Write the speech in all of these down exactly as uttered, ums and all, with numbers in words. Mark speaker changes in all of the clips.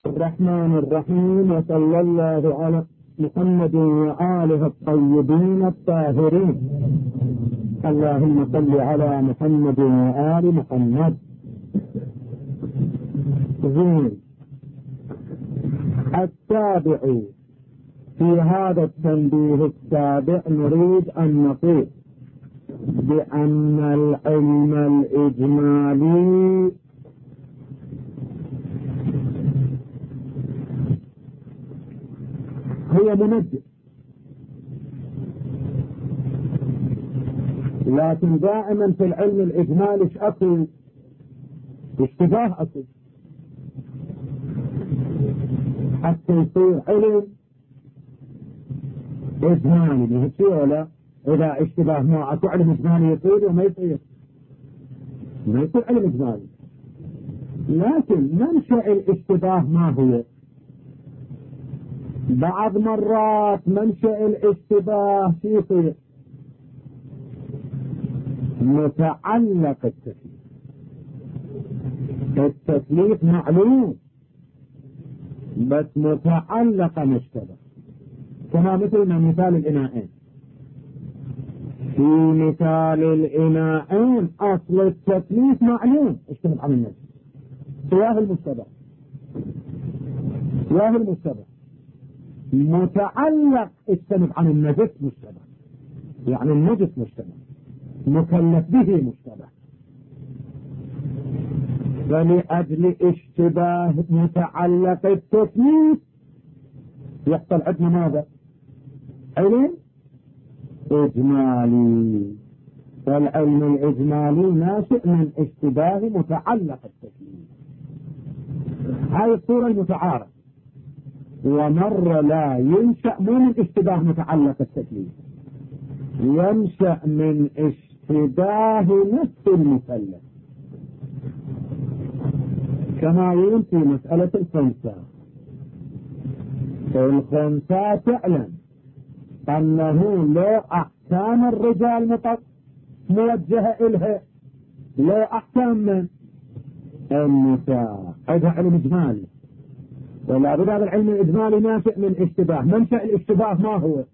Speaker 1: الرحمن الرحيم، وصلى الله على محمد وآله الطيبين الطاهرين. اللهم صل على محمد وآل محمد. زين. السابع في هذا التنبيه السابع نريد أن نقول بأن العلم الإجمالي هو منجم، لكن دائما في العلم الإجمالي ايش أصل؟ اشتباه أصل حتى يصير علم إجمالي. ما هي ولا إذا اشتباه ما أكو علم إجمالي يصير وما يصير ما يصير علم إجمالي. لكن منشأ الاشتباه ما هو؟ بعض مرات منشأ الاشتباه يصير متعلق التكليف. التكليف معلوم بس متعلق مشتبه، كما مثل من مثال الإناءين. في مثال الإناءين أصل التكليف معلوم اشتبه عن النفس، سواه المشتبه سواه المشتبه متعلق اجتنب عن النجس مشتبه، يعني النجس مشتبه، مكلف به مشتبه. فلأجل اشتباه متعلق التكليف يحصل عندنا ماذا؟ علم إجمالي. والعلم الإجمالي ناشئ من اشتباه متعلق التكليف. هاي الصورة المتعارف. ومرة لا ينشأ مو من اشتباه متعلق التكليف، ينشأ من اشتباه نفس المكلف، كما يقول في مسألة الخنثى. الخنثى تعلم أنه لو أحكام الرجال مطلق موجهة إلها لو أحكام من النساء. هذا علم إجمالي، ولا بد هذا العلم الإجمالي ناشئ من اشتباه. منشأ الاشتباه ما هو؟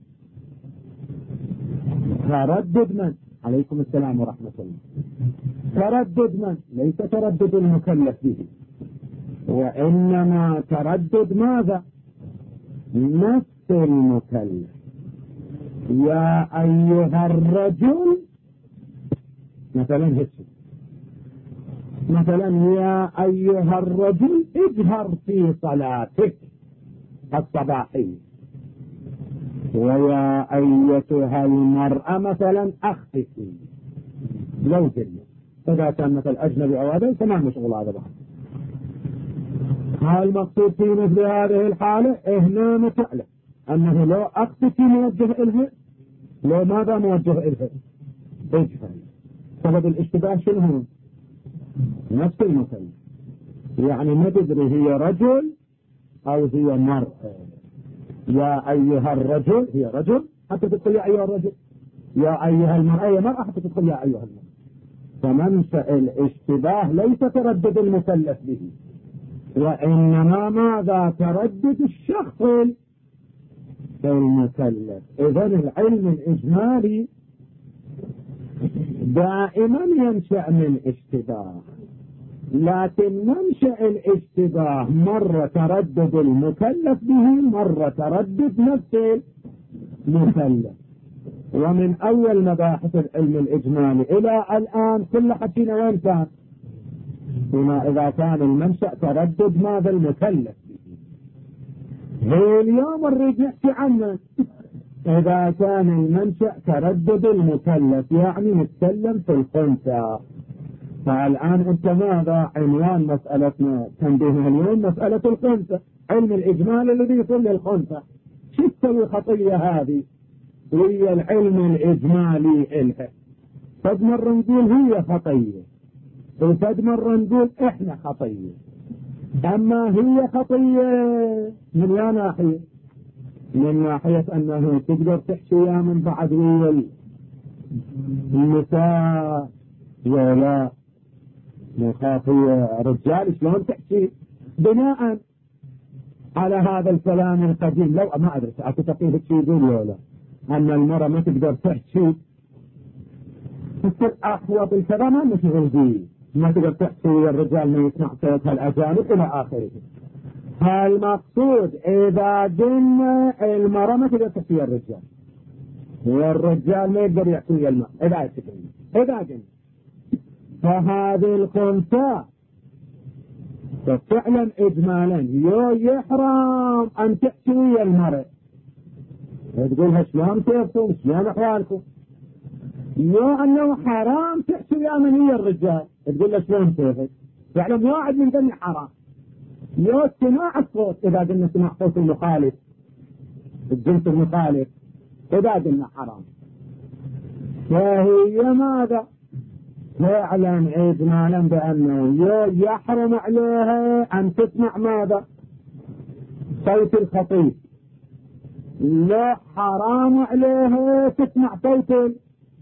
Speaker 1: تردد من؟ عليكم السلام ورحمة الله. تردد من؟ ليس تردد المكلف به، وإنما تردد ماذا؟ نفس المكلف. يا أيها الرجل مثلا هيك، مثلا يا أيها الرجل اجهر في صلاتك الصباحية، ويا أيتها المرأة مثلا أخففي زوجية. إذا كان مثل أجنبي أو هذا تمام مشغول هذا بعض. هل المقصود في مثل هذه الحالة هنا متعلم أنه لو أخففي موجه إلها، لو ماذا موجه إلها؟ اجهر. سبب الاشتباه شنو هو؟ نفس المكلف، يعني ما تدري هي رجل أو هي مرأة. يا أيها الرجل هي رجل حتى تدخل يا أيها الرجل، يا أيها المرأة هي مرأة حتى تدخل يا أيها المرأة. فمنشأ الاشتباه ليس تردد المكلف به، وإنما ماذا؟ تردد الشخص المكلف. إذن العلم الإجمالي دائما ينشأ من اشتباه، لكن منشأ الاشتباه مرة تردد المكلف به، مرة تردد نفس المكلف. ومن أول مباحث العلم الإجمالي إلى الآن كل حكينا وين كان؟ هنا إذا كان المنشأ تردد ماذا؟ المكلف به. هي اليوم نريد نحكي عنه إذا كان المنشأ تردد المكلف، يعني نتكلم في الخنثى. فالآن أنت ماذا عنوان مسألتنا تنبيهنا اليوم؟ مسألة الخنثى، علم الإجمال الذي يصل للخنثى. شو تسوي خطية هذه وهي العلم الإجمالي إلها؟ فد مرة نقول هي خطية، وفد مرة نقول إحنا خطية. أما هي خطية من يا ناحية؟ من ناحية أنه تقدر تحكي يا من بعد ويا النساء ولا مخافية رجال شلون تحكي؟ بناء على هذا الكلام القديم. لو ما أدري أتتقيه شيء يقول ولا أن المرأة ما تقدر تحكي تصير أخوة الكلام ما مشغول به، ما تقدر تحكي والرجال ما يسمع صوتها الأجانب إلى آخره. فالمقصود إذا قلنا المرأة ما تقدر تحكي الرجال والرجال ما يقدر يحكي المرأة إذا يتكلم إذا قلنا فهذه الخنثى ففعلا إجمالا يو يحرم أن تحكي ويا المرأة، تقولها شلون كيفكم شلون أحوالكم، يو أنه حرام تحكي ويا من هي الرجال تقول له شلون كيفك، فعلا واحد من ذني حرام. يو سماع الصوت إذا قلنا سماع صوت المخالف الجنس المخالف إذا قلنا حرام، فهي ماذا فعلا إجمالا بأنه يحرم عليها أن تسمع ماذا صوت الخطيب، لا حرام عليها تسمع صوت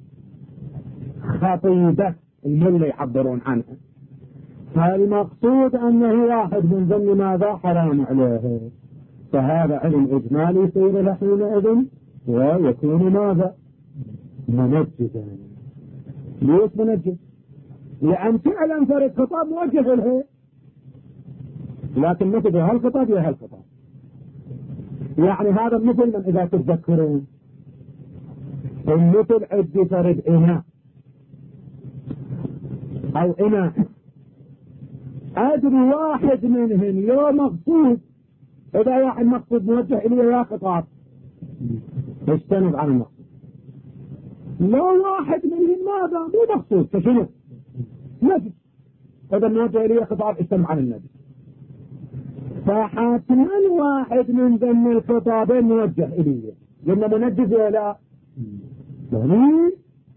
Speaker 1: الخطيبة الملة يعبرون عنها. فالمقصود أنه واحد من ضمن ماذا حرام عليها، فهذا علم إجمالي يصير له حينئذ ويكون ماذا منجزا. ليش منجز؟ لأن فعلا فرد خطاب موجه له، لكن مثل هالخطاب يا هالخطاب. يعني هذا مثل من إذا تتذكرون مثل عدي فرد إناء أو إناء أدري واحد منهم يوم مقصود، إذا واحد مقصود موجه إليه يا خطاب اجتنب عن المقصود، لو واحد منهم ماذا مو مقصود فشنو نجس، هذا موجه إليه خطاب اجتنب عن النجس، فحتما واحد من ذن الخطابين موجه إليه لأنه منجز ولا يعني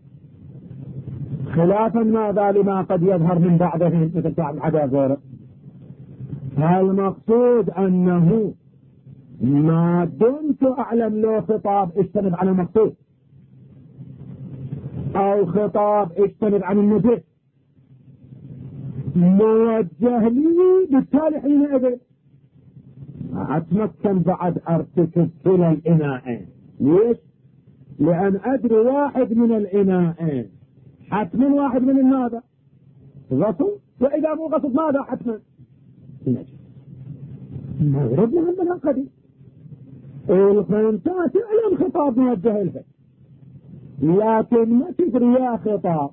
Speaker 1: خلافا ماذا لما قد يظهر من بعضهم مثل بعض العدا غيره. المقصود أنه ما دمت أعلم له خطاب اجتنب عن المقصود أو خطاب اجتنب عن النجس موجه لي، بالتالي حينئذ أتمكن بعد أرتكب كلا الإناءين. ليش؟ لأن أدري واحد من الإناءين حتما واحد من هذا غصب، وإذا مو غصب ماذا حتما نجس. ما يردنا عندنا قديم الخنثى تعلم خطاب موجه لها، لكن ما تدري يا خطاب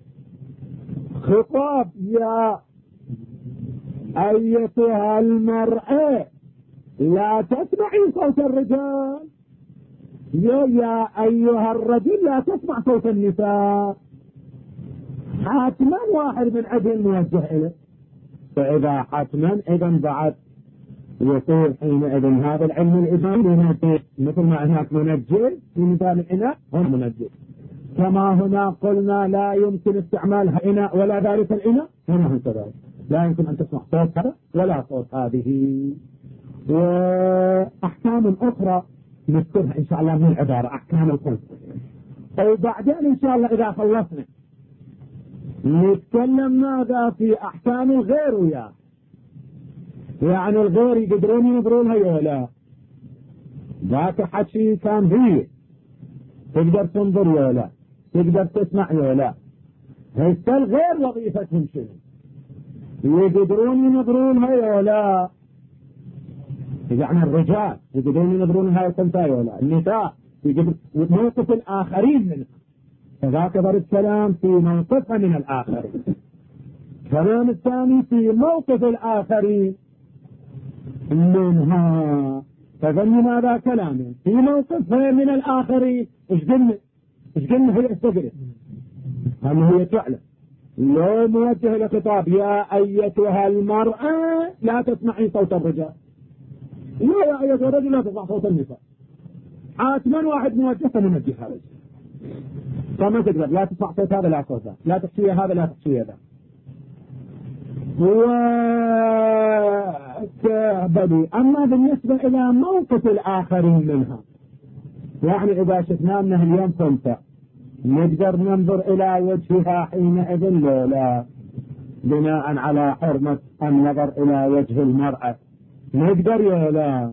Speaker 1: خطاب يا أيتها المرأة لا تسمعي صوت الرجال، يا يا أيها الرجل لا تسمع صوت النساء، حتما واحد من عدل موجه إليه. فإذا حتما إذن بعد يصير حينئذ هذا العلم الإجمالي مثل ما هناك منجل في مثال الإناء هم منجل، كما هنا قلنا لا يمكن استعمال إناء ولا ذلك الإناء، هنا هم كذلك لا يمكن أن تسمع صوت هذا ولا صوت هذه. وأحكام أخرى نذكرها إن شاء الله من العبارة أحكام الخنثى، وبعدين إن شاء الله إذا خلصنا نتكلم ماذا في أحكام الغير وياه، يعني الغير يقدرون ينظرونها يا لا ذاك حكي كان هي تقدر تنظر يا لا تقدر تسمع يا لا، هسه الغير وظيفتهم شنو؟ يقدرون ينظرونها يا لا، يعني الرجال يقدرون ينظرون هاي الخنثى يا لا، النساء يقدر موقف الآخرين منها، فذاك ضرب الكلام في موقفها من الآخرين، كلام الثاني في موقف الآخرين منها، فظني ماذا كلامين في موقفها من الآخرين. ايش قلنا ايش قلنا هي استقرت هم هي تعلم لو موجه لخطاب يا أيتها المرأة لا تسمعي صوت الرجال، لا يا أيتها الرجل لا تسمع صوت النساء، حتما واحد موجه فنمجه هذا، فما تقدر لا تسمع صوت هذا لا صوت هذا، لا تحشي هذا لا تحشي هذا. وكبدي أما بالنسبة إلى موقف الآخرين منها، يعني إذا شفنا أنه اليوم خنثى نقدر ننظر إلى وجهها حينئذ لا بناء على حرمة النظر إلى وجه المرأة، نقدر يا لا؟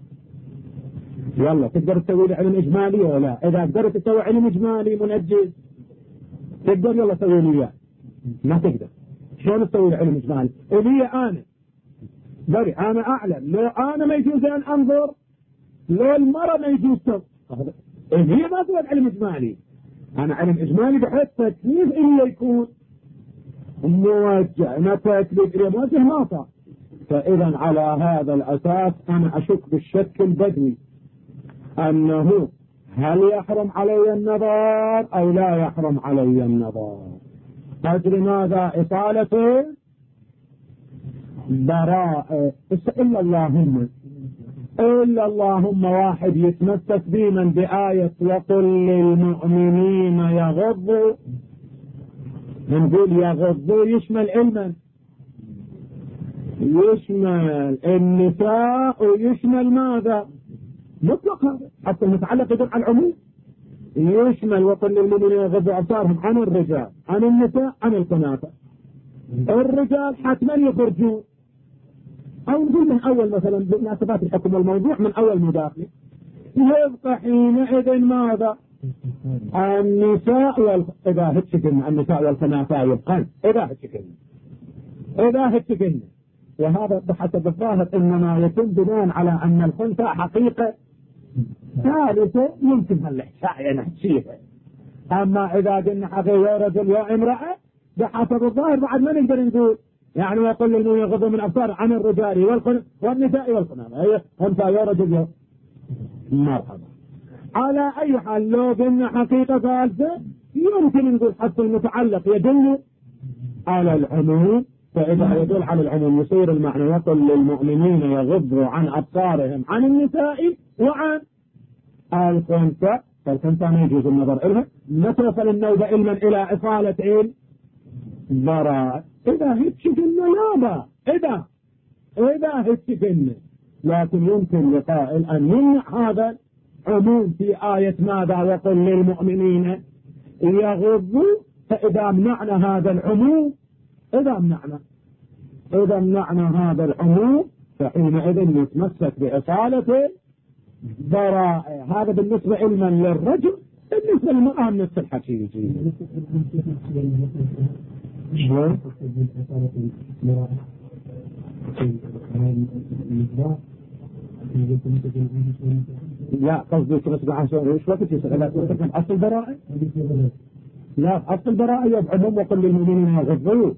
Speaker 1: يلا تقدر تسوي لي علم إجمالي ولا لا؟ إذا قدرت تسوي علم إجمالي منجز تقدر يلا سوي لي إياه. ما تقدر. شلون تسوي لي علم إجمالي؟ إلي أنا بري أنا أعلم، لو أنا ما يجوز أن أنظر، لو المرة ما يجوز تنظر، إلي ما تسوي علم إجمالي. أنا علم إجمالي بحيث تكليف إلا يكون موجه، ما تكليف إلا موجه ما صار. فإذا على هذا الأساس أنا أشك بالشك البدوي أنه هل يحرم علي النظر أو لا يحرم علي النظر. أجل ماذا؟ إطالة براء. إلا اللهم إلا اللهم واحد يتمسك بينا بآية وقل للمؤمنين يغضوا، نقول يغضوا يشمل علما، يشمل النساء ويشمل ماذا؟ مطلق هذا حتى المتعلق يدل على العموم، يشمل وقل للمؤمنين يغضوا أبصارهم عن الرجال، عن النساء، عن الكنافة. الرجال حتما يخرجون، أو نقول من أول مثلا بمناسبات الحكم والموضوع من أول مداخل، يبقى حينئذ ماذا؟ النساء وال... إذا هتشكلنا النساء والكنافة يبقى إذا هتشكلنا إذا هتشكلنا وهذا بحسب الظاهر إنما يتم بناء على أن الخنثى حقيقة ثالثة يمكن هالإحشاء نحشيها. أما إذا قلنا حقيقة يا رجل يا امرأة بحسب الظاهر بعد ما نقدر نقول يعني يقول للمؤمنين يغضوا من أبصارهم عن الرجال والنساء والكنافة، هي خنثى يا رجل يا مرحبا. على أي حال لو قلنا حقيقة ثالثة يمكن نقول حتى المتعلق يدل على العموم، فإذا يدل على العموم يصير المعنى يقول للمؤمنين يغضوا عن أبصارهم عن النساء وعن الخنثى، فالخنثى ما يجوز النظر إلها. نتصل النوبة علما إلى إصالة البراء. إذا هتشكلنا لا با إذا إذا هتشكلنا، لكن يمكن لقائل أن يمنع هذا عموم في آية ماذا وقل للمؤمنين يغضوا. فإذا منعنا هذا العموم إذا منعنا إذا منعنا هذا العموم فحينئذ نتمسك بإصالة براء. هذا بالنسبة علما للرجل. بالنسبة للمرأة نفس الحكي يجي. شلون؟ لا قصدي تمسك عشان ايش وقت يسأل أصل براءة؟ لا أصل براءة يبعدهم وقل للمؤمنين يغضوا.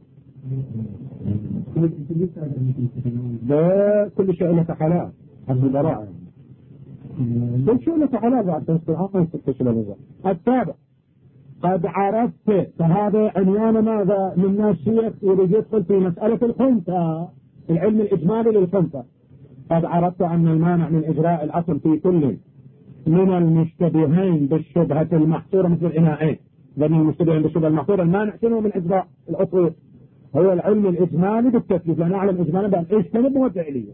Speaker 1: ده كل شيء له حلال. أصل براءة كل شيء له حلال بعد تنصر تستشل. السابع قد عرفت، فهذا عنوان ماذا من ناشية يريد يدخل في مسألة الخنثى، العلم الإجمالي للخنثى. قد عرفت أن المانع من إجراء الأصل في كل من المشتبهين بالشبهة المحصورة مثل الإناءين، بل المشتبهين بالشبهة المحصورة المانع شنو من إجراء الأصل؟ هو العلم الإجمالي بالتكليف، لا نعلم إجمالا بأن اجتنب وفعلية.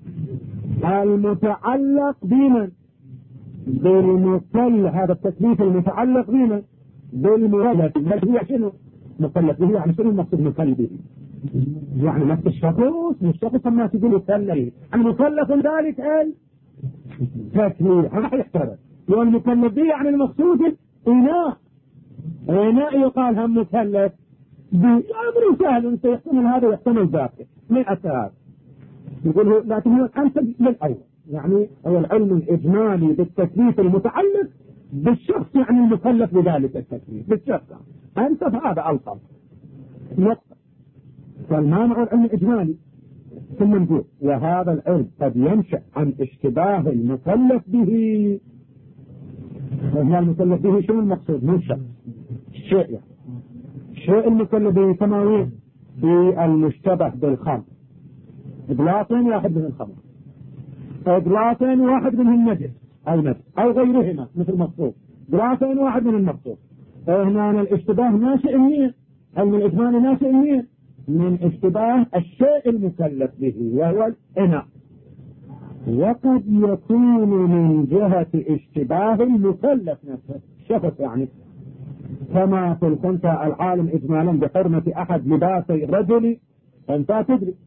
Speaker 1: المتعلق بمن؟ بالمكلف. هذا التكليف المتعلق بمن؟ بالمكلف. بل هو شنو مكلف به؟ يعني شنو المقصود مكلف به؟ يعني نفس الشخص مش الشخص ما تقول مكلف، المكلف ذلك التكليف ما يحترم. والمكلف به يعني المقصود إناء، إناء يقال هم مكلف بأمر سهل سيحتمل هذا ويحتمل ذاك من أساس يقول. لكن هو أنسب للأول، يعني هو العلم الإجمالي بالتكليف المتعلق بالشخص، يعني المكلف بذلك التكليف بالشخص أنسب، هذا ألطف نقطة. فالمانع العلم الإجمالي. ثم نقول وهذا العلم قد ينشأ عن اشتباه المكلف به. وهذا المكلف به شنو المقصود؟ من شخص الشيء، يعني الشيء المكلف به سماوي في المشتبه بالخمر، إدلاطين واحد من الخمر، إدلاطين واحد من النجس أو نجس أو غيرهما مثل مقصود، إدلاطين واحد من المقصود. هنا الاشتباه ناشئ منين؟ علم الإجمال ناشئ منين؟ من اشتباه الشيء المكلف به وهو الإناء. وقد يكون من جهة اشتباه المكلف نفسه شخص، يعني كما في الخنثى العالم إجمالا بحرمة أحد لباسي الرجل، أنت تدري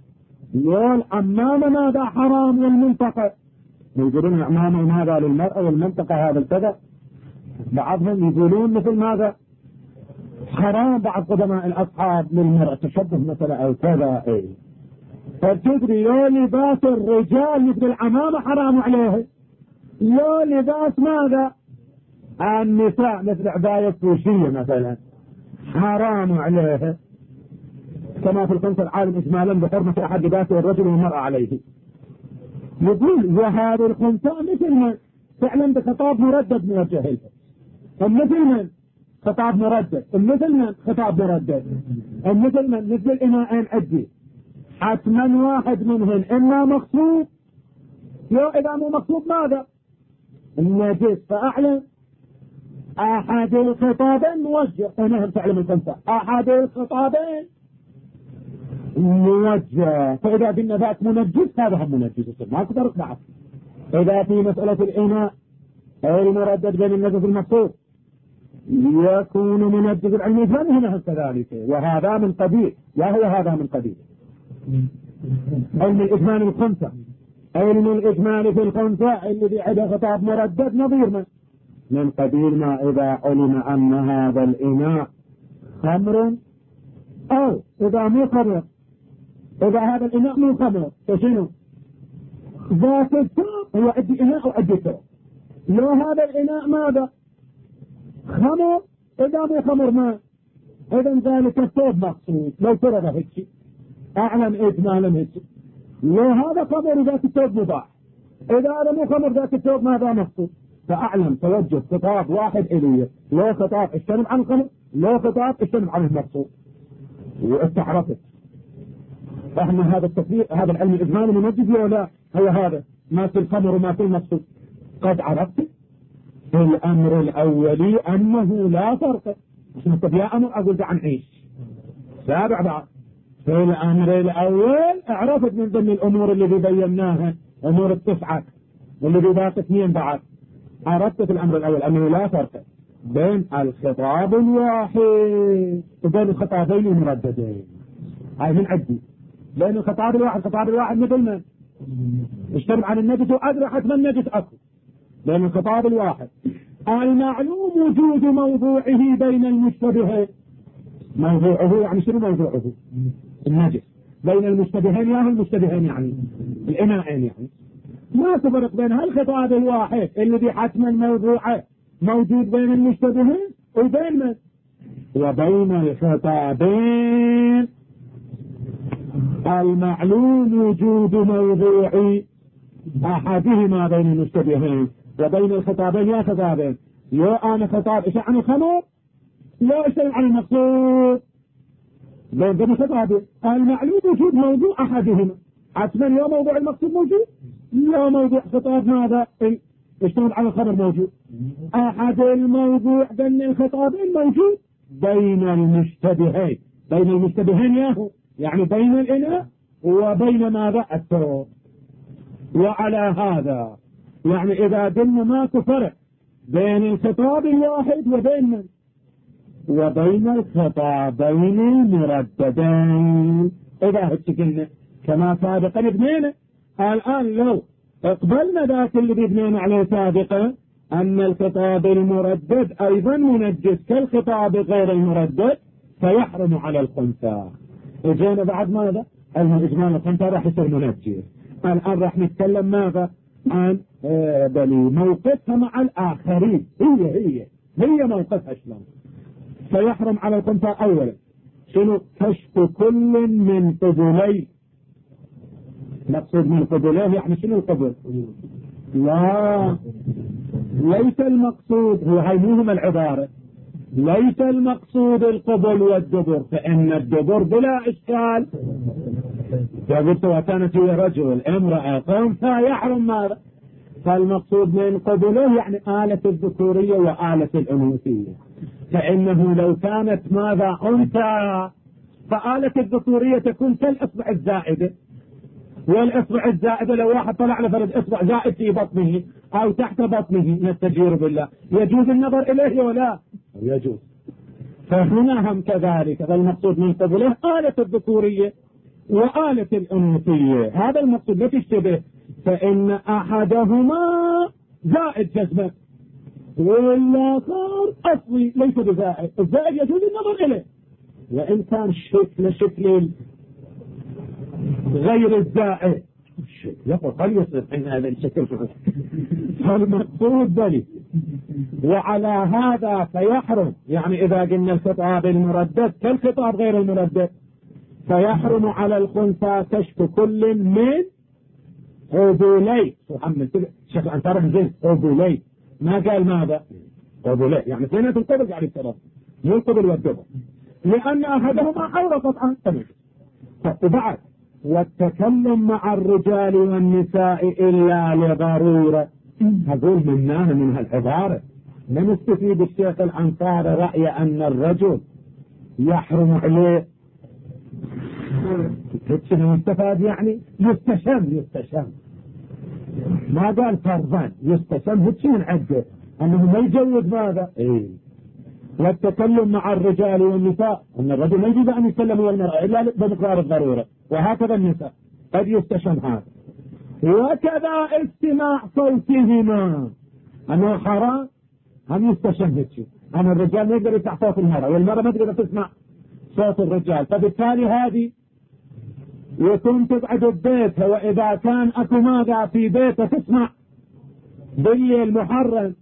Speaker 1: يقول أمام ماذا حرام والمنطقة، يقولون أمام ماذا للمرأة والمنطقة هذا الكذا. بعضهم يقولون مثل ماذا حرام بعض قدماء الأصحاب للمرأة تشبه مثلا أو كذا. إيه فتدري لو لباس الرجال مثل العمامة حرام عليه، لو لباس ماذا النساء مثل عباية فوشية مثلا حرام عليه، كما في الخمسة العالم إجمالا بحرمة أحد لباسه الرجل والمرأة عليه. يقول وهذه الخمسة مثل من فعلا بخطاب مردد موجه له، مثل من خطاب مردد، مثل من خطاب مردد، مثل من مثل الإناءين عدي حتما واحد منهم إما مقصود، يو إذا مو مقصود ماذا النجس، فأعلم أحد الخطابين موجه. أنا تعلم الخمسة أحد الخطابين موجه، فإذا قلنا ذاك منجس هذا هم منجس ما أقدر أقنعه. إذا في مسألة الإناء المردد بين النجس المقصود يكون منجس العلم الإجمالي هنا كذلك، وهذا من قبيل وهو هذا من قبيل علم الإجمالي الخمسة. علم الإجمالي في الخمسة الذي عنده خطاب مردد نظير من من قبيل ما إذا علم أن هذا الإناء خمر، أو إذا مو خمر، إذا هذا الإناء مو خمر فشنو ذات الثوب هو عدي إناء أو عدي ثوب. لو هذا الإناء ماذا خمر، إذا مو خمر ما إذا ذلك الثوب مقصود. لو ترى هيك أعلم إجمالا هيك، لو هذا خمر ذات الثوب مباح، إذا هذا مو خمر ذات الثوب ماذا مقصود. فأعلم توجه خطاب واحد إليه، لو خطاب اشتمل عن الخمر، لو خطاب اشتمل عن المقصود. واستحرفت فهم هذا التفسير هذا العلم الإجمالي منجز ولا لا؟ هو هذا ما في الخمر وما في المقصود. قد عرفت في الأمر الأولي أنه لا فرق. يا أمر أقول دع نعيش سابع بعض. في الأمر الأول اعرفت من ضمن الأمور اللي بيناها أمور التسعة واللي باقي اثنين بعد. عرفت في الأمر الأول أنه لا فرق بين الخطاب الواحد وبين الخطابين المرددين. هاي من عدي بين الخطاب الواحد خطاب الواحد مثل من اشتمل عن النجس وأدرى حتما النجس أكل. بين الخطاب الواحد المعلوم وجود موضوعه بين المشتبهين. موضوعه يعني شنو موضوعه النجس بين المشتبهين، ياهو المشتبهين يعني الإناءين، يعني ما تفرق بين هالخطاب الواحد الذي حتما موضوعه موجود بين المشتبهين وبين من وبين الخطابين المعلوم وجود موضوع أحدهما بين المشتبهين وبين الخطابين. يا خطابين يو أنا خطاب إيش عن الخمر، لا إيش عن المقصود بين بين الخطابين المعلوم وجود موضوع أحدهما حتما يا موضوع المقصود موجود، يا موضوع خطاب ماذا اشتمل على الخبر موجود. أحد الموضوع بين الخطابين موجود بين المشتبهين. بين المشتبهين ياهو يعني بين الإناء وبين ماذا الثوب. وعلى هذا يعني إذا قلنا ما تفرق بين الخطاب الواحد وبين من وبين الخطابين المرددين، إذا هتقلنا كما سابقا ابنينا. الآن لو اقبلنا ذاك اللي بيبنينا عليه سابقا أن الخطاب المردد أيضا منجس كالخطاب غير المردد فيحرم على الخنثى. وجينا بعد ماذا الإجمال الخنثى راح يصير منجس. الآن راح نتكلم ماذا عن آه بلي موقفها مع الآخرين. هي هي هي موقفها شلون. فيحرم على الخنثى أولا شنو كشف كل من قبلين. مقصود من قبلين يعني شنو القبل؟ لا ليس المقصود هو هاي مهم العبارة ليس المقصود القبل والدبر، فإن الدبر بلا إشكال قلت وكانت هي رجل امرأة قوم فيحرم ماذا. فالمقصود من قبله يعني آلة الذكورية وآلة الأنوثية، فإنه لو كانت ماذا أنثى فآلة الذكورية تكون كالإصبع الزائدة، والإصبع الزائدة لو واحد طلع لفرد إصبع زائد في بطنه أو تحت بطنه نستجير بالله يجوز النظر إليه ولا يجوز. فهنا هم كذلك فالمقصود من قبله آلة الذكورية وآلة الأنوثية، هذا المقصود لا تشتبه، فإن أحدهما زائد جزمة والآخر أصلي ليس بزائد. الزائد يجوز النظر إليه وإن كان شكل شكل غير الزائد، يقول قد يصير حين هذا الشكل فالمقصود بلي. وعلى هذا فيحرم، يعني إذا قلنا الخطاب المردد كالخطاب غير المردد، فيحرم على الخنثى كشف كل من قبولي. شكل أن تعرف زين قبولي، ما قال ماذا قبولي، يعني اثنين القبل قاعد يفترض مو القبل والدبر، لأن أحدهما عورة قطعا. وبعد والتكلم مع الرجال والنساء إلا لضرورة، هقول منها من هالعبارة من استفيد الشيخ الأنصاري رأي أن الرجل يحرم عليه شنو يستفاد، يعني يستشم يستشم ما قال فرضا يستشم هيك من عده أنه ما يجوز ماذا إيه؟ والتكلم مع الرجال والنساء أن الرجل ما يجوز أن يتكلم ويا المرأة إلا بمقدار الضرورة، وهكذا النساء قد يستشم هذا. وكذا استماع صوتهما أنه حرام أن يستشم هيك، أن الرجال ما يقدر يسمع صوت المرأة والمرأة ما تقدر تسمع صوت الرجال، فبالتالي هذه يكون تقعد ببيتها، وإذا كان أكو ماذا في بيتها تسمع بالليل محرم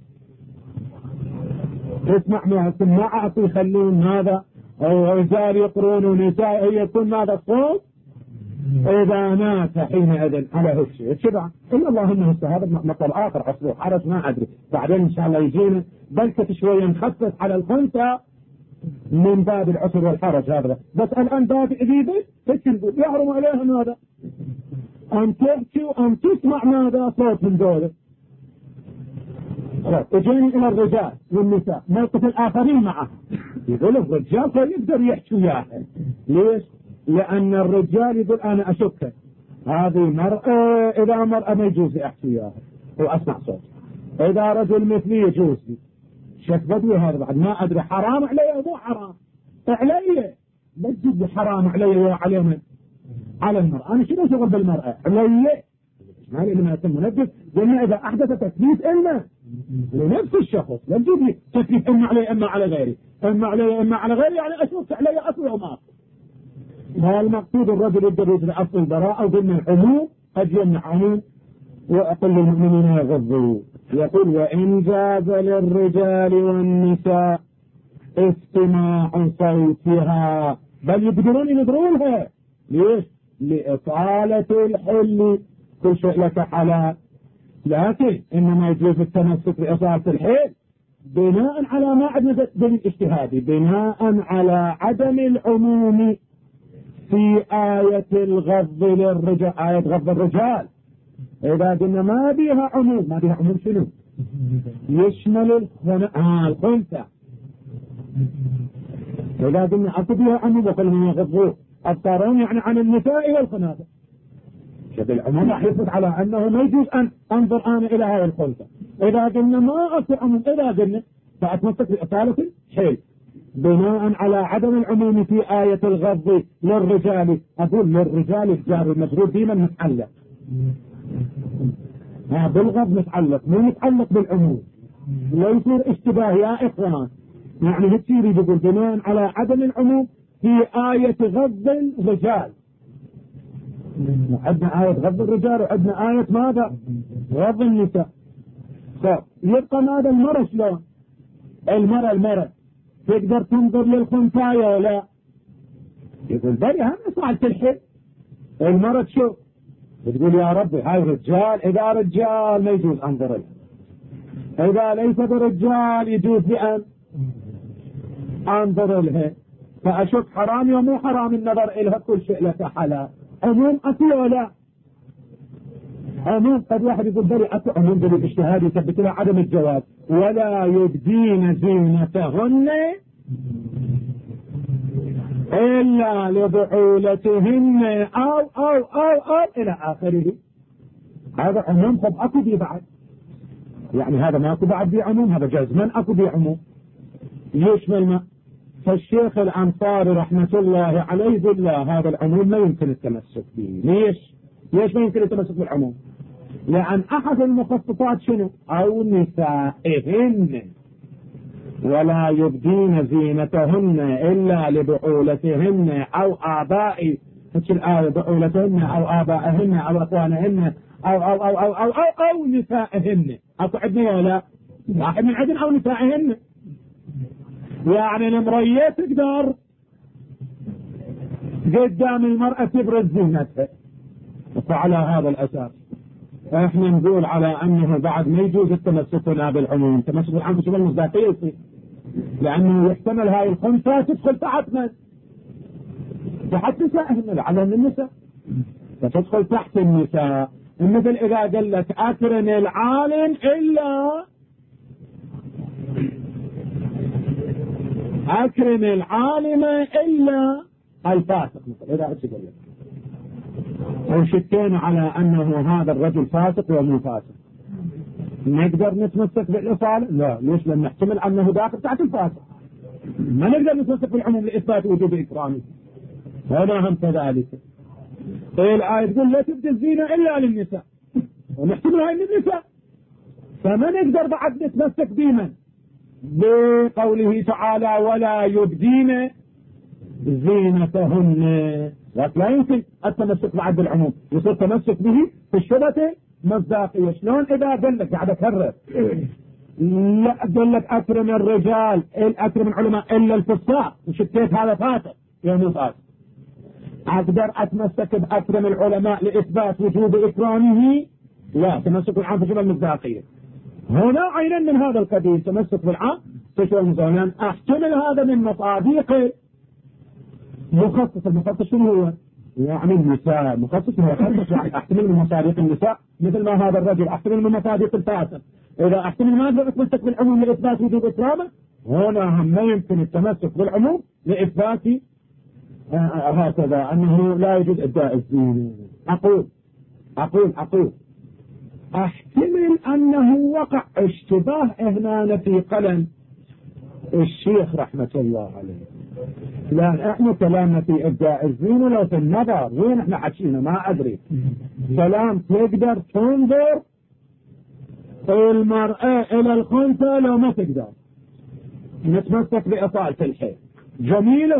Speaker 1: تسمع مع سماعات يخلون هذا الرجال يقرون ونساء يكون ماذا الصوت إذا مات حينئذ على هالشيء الشبع إلا الله إنه هذا مطلب آخر أصله حرج ما أدري بعدين إن شاء الله يجينا بلكة شوية نخفف على الخنثى من باب العسر والحرج هذا، بس الآن باب إذيبه تكتب يحرم عليهم هذا أن تحكي وأن تسمع ماذا صوت من دولة. اجيني إلى الرجال والنساء موقف الآخرين معه، يقول الرجال فيقدر يحكي وياها. ليش؟ لأن الرجال يقول أنا أشك هذه مرأة، إذا مرأة ما يجوز أحكي وياها وأسمع صوت، إذا رجل مثلي يجوز لي شك بدوي هذا بعد ما أدري حرام علي مو حرام علي، لا تجيب لي حرام علي وعلي من على المرأة، أنا شنو شغل بالمرأة علي ما لي لما يتم منجس، لأن إذا أحدث تكليف إلنا لنفس الشخص لا تجيب لي تكليف إما علي إما على غيري، إما علي إما على غيري، يعني أشوف علي أصل وما فالمقصود الرجل يقدر يجري أصل البراءة وقلنا العموم قد يمنع عموم وأقل المؤمنين يغضوا. يقول وإن جاز للرجال والنساء استماع صوتها، بل يقدرون يقدرونها. ليش؟ لإطالة الحل، كل شيء لك حلال، لكن إنما يجوز التمسك بإطالة الحل بناء على ما عندنا دليل اجتهادي، بناء على عدم العموم في آية الغض للرجال، آية غض الرجال إذا قلنا ما بيها عموم، ما بيها عموم شنو؟ يشمل الخنثى. إذا قلنا أكو بيها عموم وكلهم يغضوا أبصارهم يعني عن النساء والخناثى، شبه العموم راح يثبت على أنه ما يجوز أن أنظر أنا إلى هذه الخنثى. إذا قلنا ما أكو عموم، إذا قلنا فأتمسك بإطالة الحيل بناء على عدم العموم في آية الغض للرجال. أقول للرجال الجار المجرور ديما متعلق ها بالغض متعلق مو متعلق بالعموم، لا يصير اشتباه يا إخوان. يعني هالشيء يقول بناء على عدم العموم في آية غض الرجال، عندنا آية غض الرجال وعندنا آية ماذا غض النساء. فيبقى ماذا المرأة شلون؟ المرأة المرأة تقدر تنظر للخنثايا ولا؟ يقول بلي هم سألت الحل المرأة شو بتقول يا ربي هاي رجال، إذا رجال ما يجوز أنظر لها، إذا ليس برجال يجوز لأن أنظر لها، فأشوف حرام ومو حرام النظر إلها، كل شيء لك حلال. عموم أكو ولا عموم؟ قد واحد يقول بلي أكو عموم دليل اجتهادي يثبت لها عدم الجواز، ولا يبدين زينتهن إلا لبعولتهن أو أو أو أو إلى آخره. هذا عموم. خب أكو بي بعد، يعني هذا ما أكو بعد بي عموم، هذا جزما أكو بي عموم يشمل ما فالشيخ الأنصاري رحمة الله عليه يقول لا، هذا العموم لا يمكن التمسك به. ليش؟ ليش ما يمكن التمسك بالعموم؟ لأن أحد المخصصات شنو؟ أو نسائهن ولا يبدين زينتهن إلا لبعولتهن أو آباء الآية بعولتهن أو آبائهن أو أخوانهن أو أو أو أو أو, أو, أو نسائهن. أكو عندنا ولا واحد من عدن أو نسائهن، يعني المرية تقدر قدام المرأة تبرز زينتها. فعلى هذا الأساس احنا نقول على انه بعد ما يجوز التمسك هنا بالعموم، التمسك بالعموم شبه المصداقية يصير، لانه يحتمل هاي الخمسة تدخل تحت من؟ تحت نسائهن، على النساء فتدخل تحت النساء. مثل اذا قال لك اكرم العالم الا اكرم العالم الا الفاسق، مثل اذا قلت لك وشتين على انه هذا الرجل فاسق ومو فاسق، نقدر نتمسك بالاصالة؟ لا. ليش؟ لان نحتمل انه داخل تحت الفاسق، ما نقدر نتمسك بالعموم لاثبات وجوب اكرامه. هذا هم كذلك الآية تقول لا تبدي الزينة الا للنساء، ونحتمل هاي النساء، فما نقدر بعد نتمسك بمن؟ بقوله تعالى ولا يبدين زينتهن. لكن لا يمكن التمسك بعد بالعموم، يصير تمسك به في الشبهة مصداقية. شلون اذا قال لك قاعد اكرر لا قال لك اكرم الرجال اكرم العلماء الا الفساق وشتيت هذا فاسق يعني فاسق، اقدر اتمسك باكرم العلماء لاثبات وجوب اكرامه؟ لا. تمسك بالعام في شبه المصداقية. هنا عينا من هذا القبيل تمسك بالعام في شبه المصداقية. احتمل هذا من مصادق مخصص. المخصص شنو هو؟ يعني النساء. مخصص هو خصص، يعني احتمل من مصادق النساء مثل ما هذا الرجل احتمل من مصادق الفاسق. اذا احتمل ما اقدر اتمسك بالعموم لاثبات وجوب اكرامه، هنا هم لا يمكن التمسك بالعموم لاثبات آه هكذا انه لا يوجد ابداء الزينة. اقول اقول اقول احتمل انه وقع اشتباه هنا في قلم الشيخ رحمة الله عليه، لان احنا كلامنا في ابداء الزينة لو في النظر وين احنا حكينا ما ادري. كلام تقدر تنظر المرأة الى الخنثى لو ما تقدر نتمسك باطالة الحيل. جميل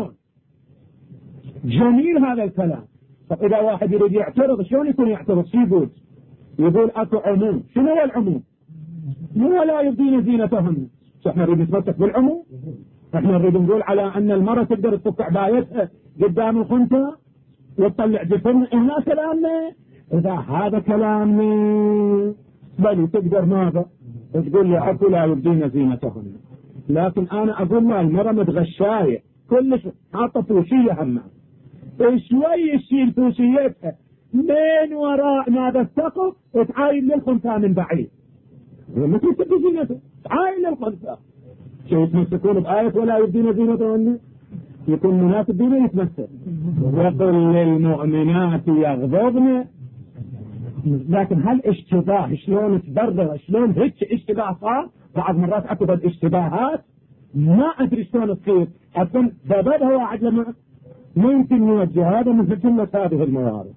Speaker 1: جميل هذا الكلام. طب اذا واحد يريد يعترض شلون يكون يعترض؟ شو يقول؟ يقول اكو عموم. شنو هو العموم؟ مو لا يبدين زينتهن. احنا نريد نتمسك بالعموم، احنا نريد نقول على ان المرأة تقدر تفك عبايتها قدام الخنثى وتطلع جسمها. هنا كلامنا. اذا هذا كلامنا بل تقدر ماذا؟ تقول لي اكو لا يبدين زينتهن. لكن انا اقول لا، المرأة متغشاية كلش حاطة فوشية هم شوي تشيل فوشيتها من وراء ماذا السقف تعاين للخنثى من بعيد. مثل تبدي زينته تعاين للخنثى. شو يتمسكون بآية ولا يبدين زينتهن؟ يكون مناسب بما يتمسك. وقل للمؤمنات يغضضن. لكن هل اشتباه شلون تبرر شلون هيك اشتباه صار؟ بعض مرات اكو اشتباهات ما ادري شلون تصير. اصلا بابها واحد لما ممكن يوجه هذا من جملة هذه الموارد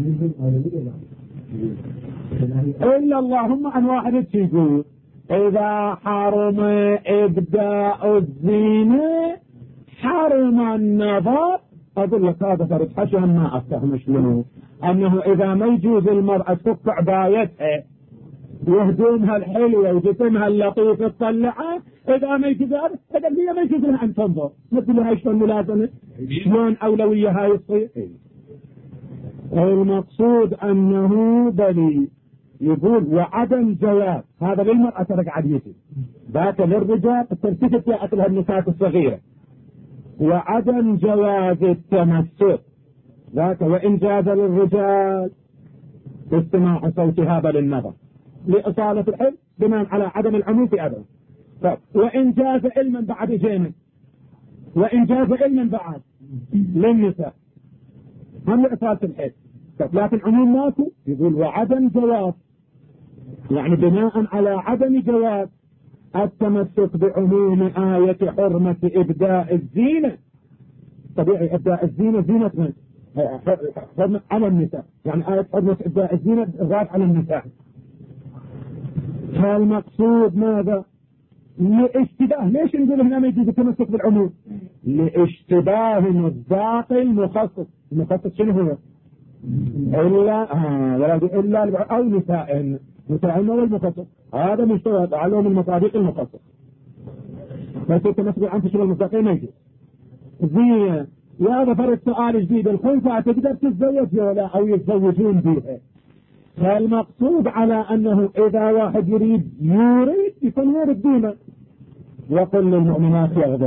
Speaker 1: الا اللهم عن واحد يقول اذا حرم ابداء الزينة حرم النظر. اقول لك هذا فرد حشا ما افتهم شلون انه اذا ما يجوز المرأة تفك عبايتها وهدومها الحلوة وجسمها اللطيف تطلعه، اذا ما يجوز هذا اذا هي ما يجوز لها ان تنظر. مثل هاي شلون ملازمة شلون اولوية هاي تصير؟ المقصود انه بلي يقول وعدم جواز هذا للمرأة ترى قاعد يجي ذاك للرجال تلتفت يا اكلها النساء الصغيرة. وعدم جواز التمسك ذاك وان جاز للرجال استماع صوت هذا للنظر لإصالة الحلم بناء على عدم العموم في عدم. وإن جاز علما بعد جينا وإن جاز علما بعد للنساء هم لإصالة الحلم. لكن عموم ماكو. يقول وعدم جواز يعني بناء على عدم جواز التمسك بعموم آية حرمة إبداء الزينة. طبيعي إبداء الزينة زينة من حرمة على النساء، يعني آية حرمة إبداء الزينة غاب على النساء. فالمقصود ماذا؟ لاشتباه. ليش نقول هنا ما يجوز التمسك بالعموم؟ لاشتباه مصداق المخصص. المخصص شنو هو؟ إلا آه إلا أو نساء نساء والمخصص، هذا مشتبه علوم المصادق المخصص. بس التمسك بالأنفس والمصداقين ما يجوز. زي وهذا فرق سؤال جديد، الخنثى تقدر تتزوج ولا أو يتزوجون بها؟ فالمقصود على أنه إذا واحد يريد يريد يكون يريد دينه. وقل للمؤمنات يغضبن.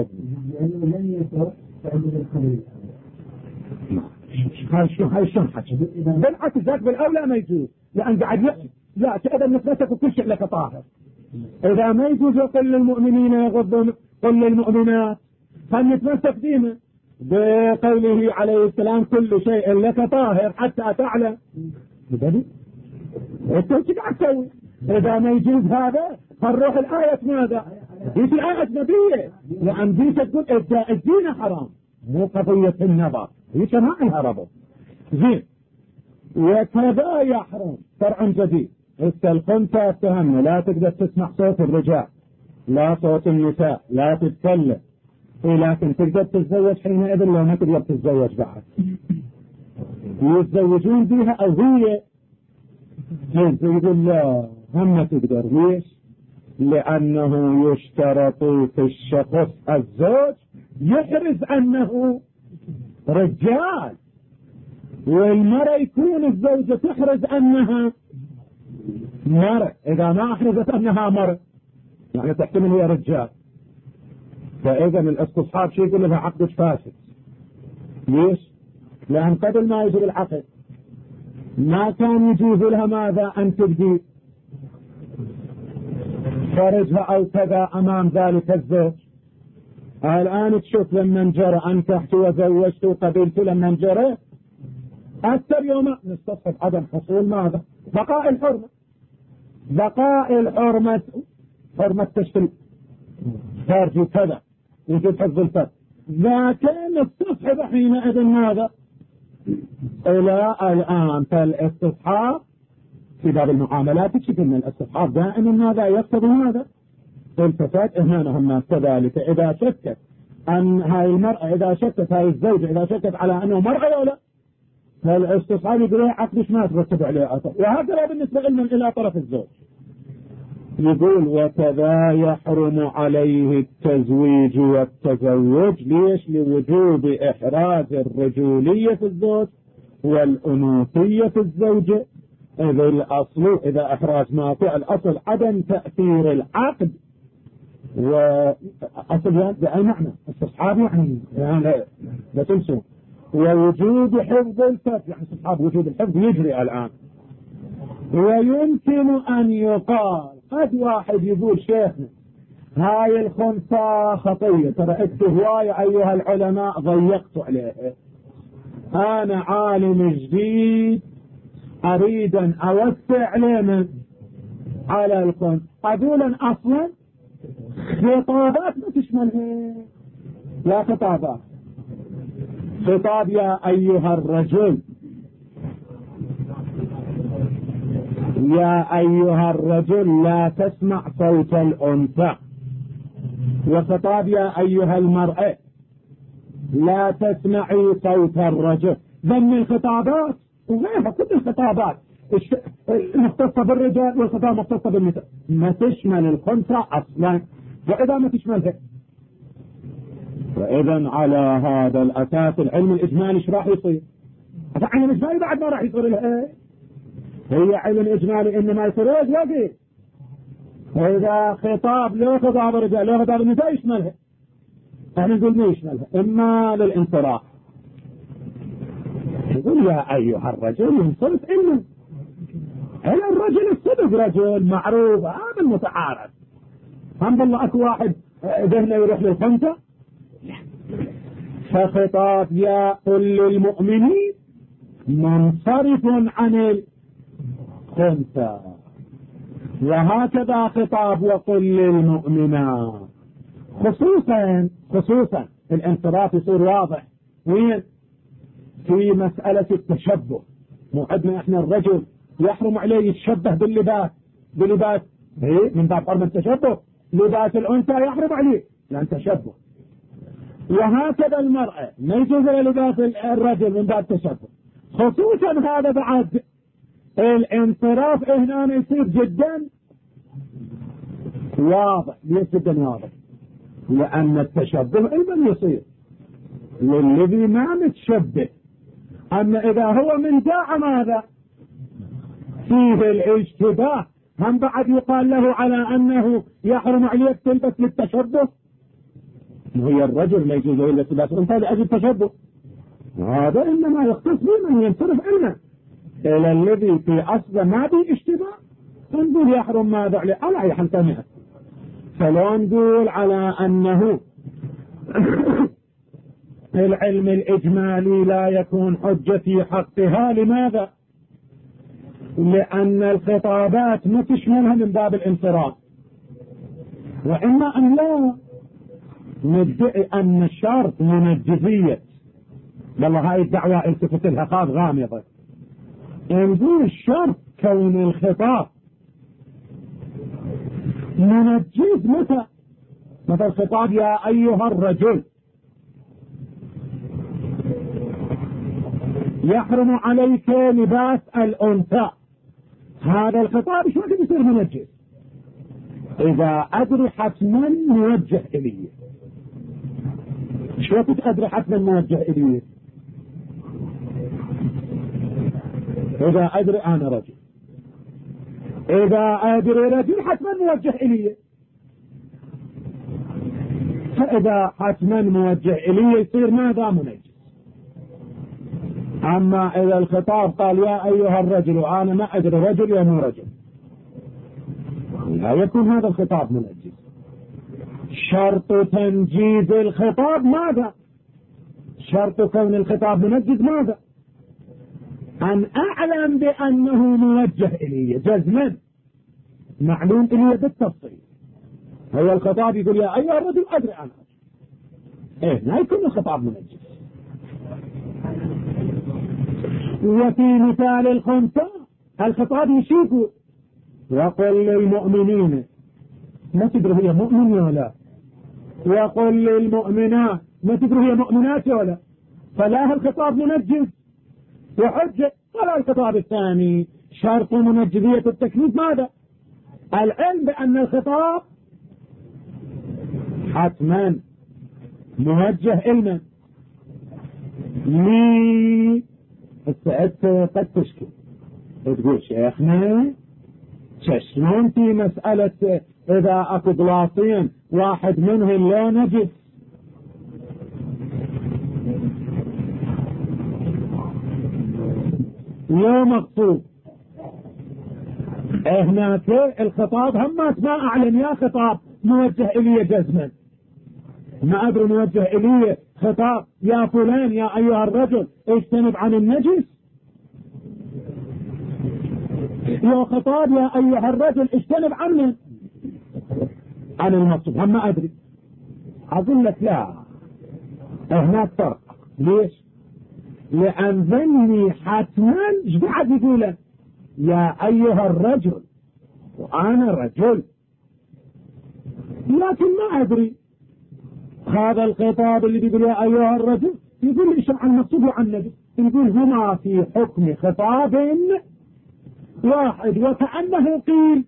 Speaker 1: هاي شو هاي شو حكي؟ بالعكس ذاك بالأولى ما يجوز، لأن قاعد يحكي لا تقدر نتمسك وكل شيء لك طاهر. إذا ما يجوز وقل للمؤمنين يغضبن قل للمؤمنات فلنتمسك دينه بقوله عليه السلام كل شيء لك طاهر حتى تعلم. بدليل انت ايش قاعد تسوي؟ اذا ما يجوز هذا فنروح الآية ماذا؟ دي في الآية أجنبية، لأن دي تقول إبداء الدين حرام مو قضية النظر، هي شمائلها ربط. زين وكذا يحرم فرع جديد. الخنثى اتهمنا لا تقدر تسمع صوت الرجال لا صوت النساء لا تتكلم، لكن تقدر تتزوج حينئذ لو ما تقدر تتزوج بعد يتزوجون بها أو هي يقول لا هم تقدر. ليش؟ لأنه يشترط في الشخص الزوج يحرز أنه رجال، والمرأة يكون الزوجة تحرز أنها مرأة. إذا ما أحرزت أنها مرأة يعني تحتمل هي رجال، فإذا الاستصحاب شيء يقول لها عقد فاسد. ليش؟ لأن قبل ما يجري العقد ما كان يجوز لها ماذا؟ أن تبدي فرجها أو كذا أمام ذلك الزوج. الآن تشوف لما انجرى أنكحت وزوجت وقبلت لما انجرى أكثر يوم نستصحب عدم حصول ماذا؟ بقاء الحرمة. بقاء الحرمة حرمة تشتري خارج كذا وجود حفظ الفرد، لكن نستصحب حينئذ ماذا؟ إلى الآن فالاستصحاب في باب المعاملات تشوف ان الاستصحاب دائما ماذا يقتضي هذا؟ الفساد اهانه الناس. كذلك اذا شكت ان هاي المرأة اذا شكت هاي الزوجة اذا شكت على انه مرأة ولا فالاستصحاب يقول عقدش ما ترتب عليه اثر. وهكذا بالنسبة لنا الى طرف الزوج. يقول وكذا يحرم عليه التزويج والتزوج. ليش؟ لوجوب احراز الرجولية في الزوج والانوثية في الزوجة. إذا الأصل إذا إحراز ماطع الأصل عدم تأثير العقد، وأصل بأي معنى استصحاب يعني يعني لا تنسوا، ووجود حفظ الفرد يعني استصحاب وجود الحفظ يجري الآن. ويمكن أن يقال قد واحد يقول شيخنا هاي الخنثى خطية ترى اكتب هواية أيها العلماء ضيقت عليه، أنا عالم جديد أريد أن أوسع لمن على الكون. أقول أصلا خطابات ما تشملها لا خطابات. خطاب يا أيها الرجل يا أيها الرجل لا تسمع صوت الأنثى، وخطاب يا أيها المرأة لا تسمعي صوت الرجل. ضمن الخطابات وغيرها كل الخطابات المختصة بالرجال والخطاب مختصة بالنساء ما تشمل الخنثى أصلا. وإذا ما تشملها وإذا على هذا الأساس العلم الإجمالي ايش راح يصير؟ العلم الإجمالي بعد ما راح يصير لها هي علم إجمالي إنما يصير وقت إذا خطاب لو خطاب الرجال لو خطاب النساء يشملها. احنا نقول ما يشملها إما للانصراف. يقول يا أيها الرجل ينصرف إنه هل الرجل الصدق رجل معروف هذا المتعارف. الحمد لله أكو واحد ذهنه يروح للخنثى. فخطاب يا كل المؤمنين منصرف عن الخنثى. وهكذا خطاب وقل للمؤمنات، خصوصا خصوصا الانصراف يصير واضح وين؟ في مسألة التشبه. مو عندنا احنا الرجل يحرم عليه يتشبه باللباس بلباس ايه من باب حرمة التشبه، لباس الانثى يحرم عليه لان تشبه، وهكذا المرأة ما يجوز لها لباس الرجل من باب تشبه. خصوصا هذا بعد الانصراف هنا يصير جدا واضح. ليش جدا واضح؟ لأن التشبه أيضا يصير للذي ما متشبه. أما إذا هو من داع ماذا فيه الاشتباه، هم بعد يقال له على أنه يحرم عليك تلبس للتشبه. وهي الرجل ما يجوز إلا لباس الأنثى لأجل التشبه، هذا إنما يختص بمن ينصرف عنه. إلى الذي في أصله ما به اشتباه نقول يحرم ماذا عليه على أي حال سمعت. فلو نقول على أنه العلم الإجمالي لا يكون حجة في حقها. لماذا؟ لأن الخطابات ما تشملها من باب الانصراف، وإما أن لا ندعي أن الشرط منجزية. والله هاي الدعوة التفت لها خاف غامضة. نقول الشرط كون الخطاب منجز متى؟ مثل الخطاب يا أيها الرجل يحرم عليك لباس الأنثى، هذا الخطاب شو وقت يصير منجز؟ إذا أدري حتما موجه إليه. شو وقت أدري حتما موجه إليه؟ إذا أدري أنا رجل، إذا أدري رجل حتما موجه إليه. فإذا حتما موجه إليه يصير ماذا؟ منجز. أما إذا الخطاب قال يا أيها الرجل وأنا ما أدري رجل يا مو رجل، لا يكون هذا الخطاب منجز. شرط تنجيز الخطاب ماذا؟ شرط كون الخطاب منجز ماذا؟ أن أعلم بأنه موجه إلي جزما معلوم إلي بالتفصيل. هو الخطاب يقول يا أيها الرجل أدري أنا إيه لا يكون الخطاب منجز. وفي مثال الخمسة الخطاب يشيكوا وقل للمؤمنين، ما تدري هي مؤمن ولا، وقل للمؤمنات ما تدري هي مؤمنات ولا، فلا الخطاب منجز وحجة. ولا الخطاب الثاني شرط منجزية التكليف ماذا؟ العلم بأن الخطاب حتما موجه علما. لي قد تشكي تقول شيخنا شلون في مسألة إذا أكو جلاصين واحد منهم لا نجس، لا مقصود هناك الخطاب هم ما أعلم يا خطاب موجه إلي جزما، ما أدري موجه إلي خطاب يا فلان يا أيها الرجل اجتنب عن النجس، يا خطاب يا أيها الرجل اجتنب عنه عن المقصود هم ما أدري. أقول لك لا، هناك فرق. ليش؟ لأن ذني حتما ايش بعد يقول يا أيها الرجل وأنا رجل، لكن ما أدري هذا الخطاب اللي بيقول يا أيها الرجل يقول لي شرع المقصود عن نجس، يقول هما في حكم خطاب واحد وكأنه قيل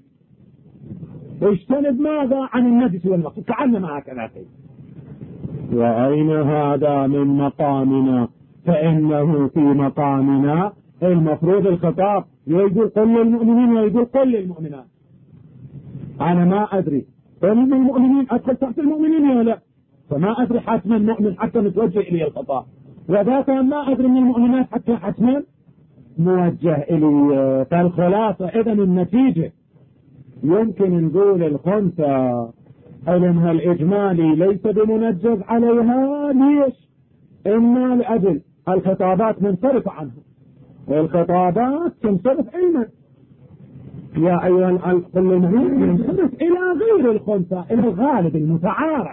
Speaker 1: اجتنب ماذا عن النجس والمقصود، كأنما هكذا قيل. وأين هذا من مقامنا؟ فإنه في مقامنا المفروض الخطاب يقول قل للمؤمنين ويقول قل للمؤمنات. أنا ما أدري قل للمؤمنين أدخل تحت المؤمنين ولا لا، فما أدري حتما مؤمن حتى متوجه إلي الخطاب، وذاك ما أدري من المؤمنات حتى حتما موجه إلي. فالخلاصة إذا النتيجة يمكن نقول الخمسة علمها الإجمالي ليس بمنجز عليها. ليش؟ إما لأجل الخطابات منصرف عنها والخطابات تنصرف علما، يا أيها القل المهم ينصرف إلى غير الخنثى، إلى الغالب المتعارف.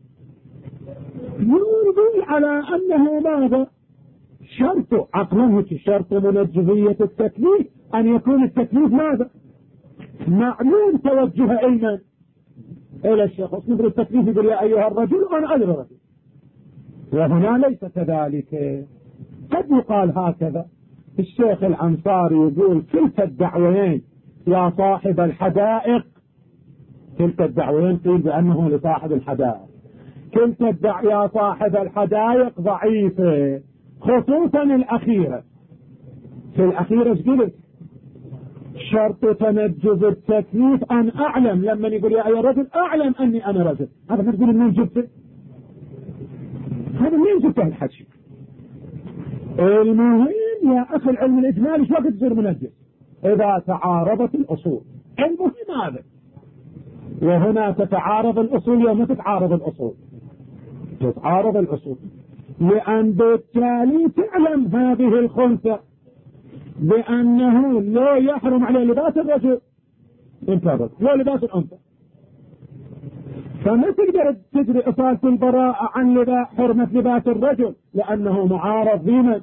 Speaker 1: يقول على أنه ماذا؟ شرط عقله شرط منجزية التكليف أن يكون التكليف ماذا؟ معلوم توجه أيمن إلى الشخص، مثل التكليف يقول يا أيها الرجل أنا أدري رجل، وهنا ليس كذلك. قد يقال هكذا. الشيخ الأنصاري يقول كلتا الدعوين يا صاحب الحدائق، كلتا الدعوين قيل بأنه لصاحب الحدائق، كلتا الدع يا صاحب الحدائق ضعيفة، خصوصا الأخيرة. في الأخيرة ايش قلت؟ شرط تنجز التكليف أن أعلم، لما يقول يا أيها الرجل أعلم أني أنا رجل، هذا ما تقول منين جبته؟ هذا منين جبته الحكي؟ المهم يا أخي العلم الإجمالي شو وقت تصير منجز؟ إذا تعارضت الأصول. المهم هذا. وهنا تتعارض الأصول يوم تتعارض الأصول، تتعارض الأصول، لأن بالتالي تعلم هذه الخنثى بأنه لا يحرم عليه لباس الرجل انتبه لا لباس الأنثى، فما تقدر تجري إصالة البراءة عن لباس حرمة لباس الرجل لأنه معارض بمن؟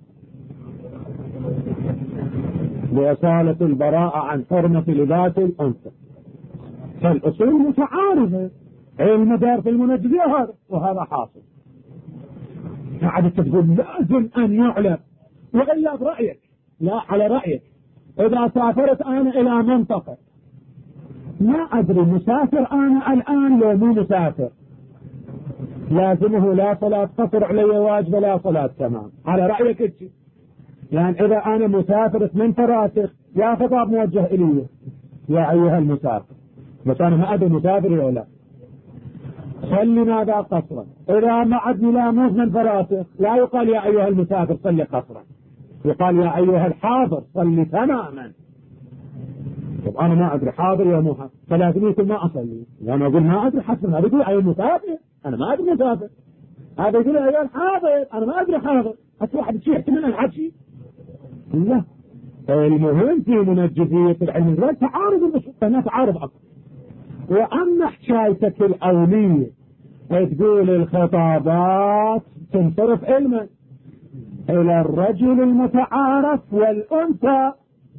Speaker 1: بإصالة البراءة عن حرمة لباس الأنثى. فالأصول متعارضة، علم دار في المنجزية هذا وهذا حاصل. قاعد تقول لازم أن يعلم، وإلا برأيك، لا على رأيك إذا سافرت أنا إلى منطقة ما أدري مسافر أنا الآن لو مو مسافر، لازمه لا صلاة قصر علي واجبة لا صلاة تمام، على رأيك إيش؟ يعني إذا أنا مسافر من فراسخ يا خطاب موجه إلي يا أيها المسافر، بس أنا ما أدري مسافر ولا لا، صلي ماذا قصرا. إذا ما عدني لا موز من فراسخ لا يقال يا أيها المسافر صلي قصرا، يقال يا أيها الحاضر صلي تماما. طب أنا ما أدري حاضر يا موحى، فلازم يكون ما أصلي، لأن أقول ما أدري حسن، هذا يقول أيها المسافر أنا ما أدري مسافر، هذا يقول أيها الحاضر أنا ما أدري حاضر، حتى واحد شيء يحتمل الحكي. لا، المهم في منجزية العلم لا تعارض الأصول، فما تعارض أصلا. وأما حكايتك الأولية تقول الخطابات تنصرف علما إلى الرجل المتعارف والأنثى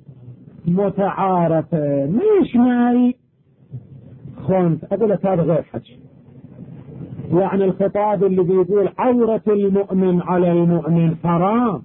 Speaker 1: متعارفة، مش ماي خنث. أقول لك هذا غير حكي. يعني الخطاب اللي بيقول عورة المؤمن على المؤمن حرام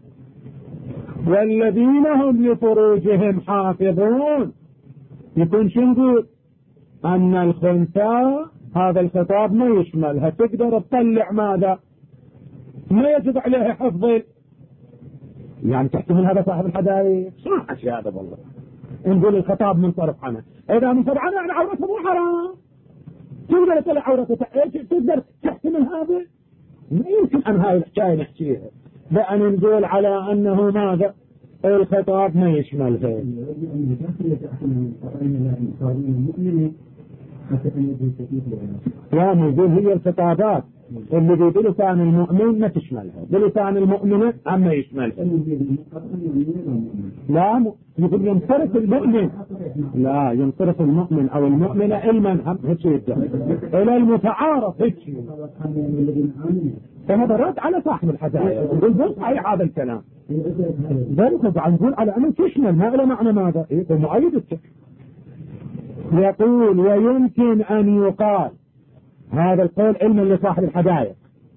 Speaker 1: والذين هم لفروجهم حافظون، يكون شو نقول؟ أن الخنثى هذا الخطاب ما يشملها، تقدر تطلع ماذا؟ ما يجب عليه حفظ، يعني تحتمل هذا صاحب الحدائق صح أشياء هذا والله. نقول الخطاب منصرف عنه، إذا منصرف عنه يعني عورته مو حرام، تقدر تطلع عورته، تقدر تحتمل هذا؟ ما يمكن أن هاي الحكاية نحكيها، لأن نقول على أنه ماذا؟ الخطاب ما يشملها. لا نقول هي الخطابات اللي بلسان المؤمن ما تشملها، بلسان المؤمن أما يشملها. لا يقول ينصرف المؤمن، لا ينصرف المؤمن أو المؤمنة علما هم هيك يبدأ إلى المتعارف هيك. فهذا رد على صاحب الحدائق، يقول بص صحيح هذا الكلام، ذلك طبعا نقول على أنه تشمل، ما إلى معنى ماذا؟ إيه مؤيد التك. يقول ويمكن أن يقال هذا القول علما لصاحب الحدائق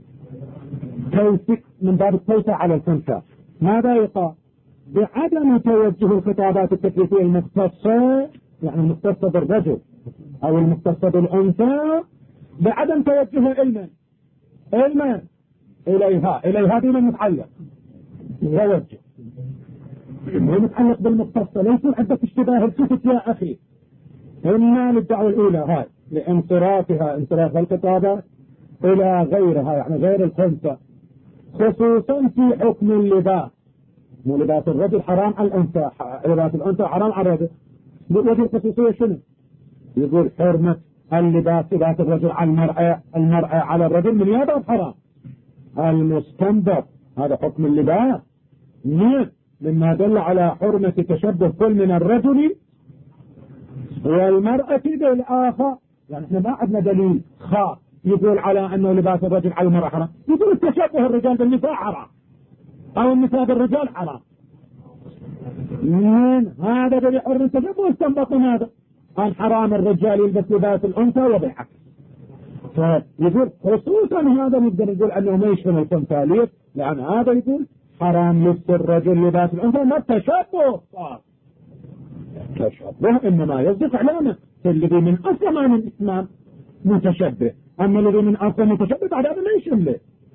Speaker 1: من باب التوسع على الخنثى. ماذا يقال؟ بعدم توجه الخطابات التكليفية المختصة، يعني المختصة بالرجل أو المختصة بالأنثى، بعدم توجه علما علما إليها إليها بما متعلق يوجه ومتعلق بالمختصة. ليس عندك اشتباه الكتب يا أخي، إما للدعوة الأولى هاي لانصرافها انصراف الخطابات إلى غيرها، يعني غير الخنثى، خصوصا في حكم اللباس. مو لباس الرجل حرام على الأنثى، لباس الأنثى حرام على الرجل. وجه الخصوصية شنو؟ يقول حرمة اللباس لباس الرجل على المرأة، المرأة على الرجل من يابا حرام. المستنبط هذا حكم اللباس مما دل على حرمة تشبه كل من الرجل والمرأة بالآخر. يعني احنا ما عندنا دليل خاص يقول على انه لباس الرجل على المرأة حرام، يقول التشبه الرجال بالنساء حرام او النساء بالرجال حرام. من هذا بحر التشبه استنبط من هذا ان حرام الرجال يلبس لباس الانثى وبالعكس. فيقول خصوصا هذا نقدر نقول انه ما يشمل الخنثى. ليش؟ لان هذا يقول حرام لبس الرجل لباس الانثى، ما التشبه صار. التشبه انما يصدق علامه الذي من اصل ما من الاسلام متشبه، اما الذي من اصل متشبه بعد هذا ما يشمله.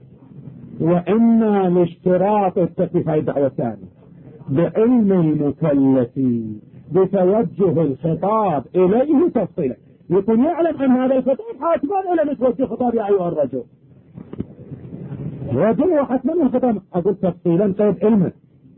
Speaker 1: واما لاشتراط التكليف، هاي الدعوه الثانيه، بعلم المكلف بتوجه الخطاب اليه تفصيلا، يكون يعلم ان هذا الخطاب حتما الى متوجه خطاب يا ايها الرجل رجل وحتما الخطاب. اقول تفصيلا طيب علمه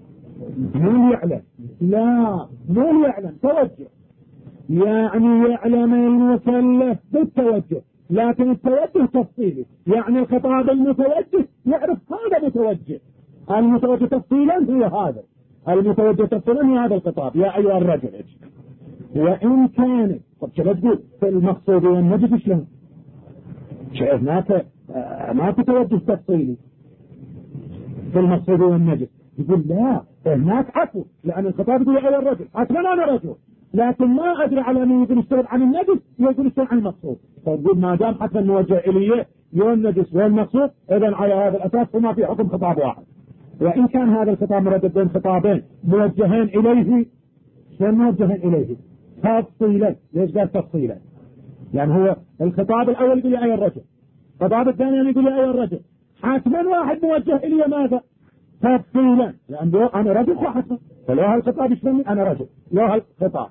Speaker 1: مو يعلم؟ لا مو يعلم، توجه. يعني يعلم المكلف بالتوجه، لكن التوجه تفصيلي، يعني الخطاب المتوجه يعرف هذا متوجه، المتوجه تفصيلا هو هذا المتوجه تفصيلا هو هذا الخطاب يا ايها الرجل. وان كان طب شو تقول في المقصود والنجد شلون؟ شايف ماك ما توجه تفصيلي في المقصود والنجد. يقول لا هناك عفو، لان الخطاب يقول يا ايها الرجل، حتما انا رجل، لكن ما ادري على من يقول يشتغل عن النجس يقول يشتغل عن المقصود. فيقول ما دام حتى موجه اليه يا النجس والمقصود، اذا على هذا الاساس فما في حكم خطاب واحد. وان كان هذا الخطاب مردد بين خطابين موجهين اليه، شلون موجهين اليه؟ تفصيلا. ليش قال تفصيلا؟ يعني هو الخطاب الاول يقول يا ايها الرجل، الخطاب الثاني يقول يا ايها الرجل، حتما واحد موجه الي ماذا؟ تفصيلا، لان انا رجل وحتما، فلو هالخطاب يشملني انا رجل، لو هالخطاب